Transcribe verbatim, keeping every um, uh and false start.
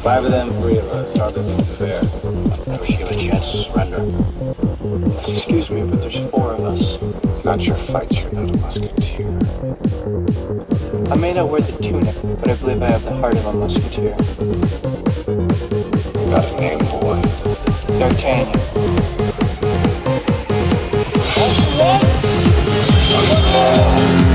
Five of them, three of us. Hardly seems fair. Never should give a chance to surrender. Excuse me, but there's four of us. It's not your fight, you're not a musketeer. I may not wear the tunic, but I believe I have the heart of a musketeer. You got a name, boy. D'Artagnan. What?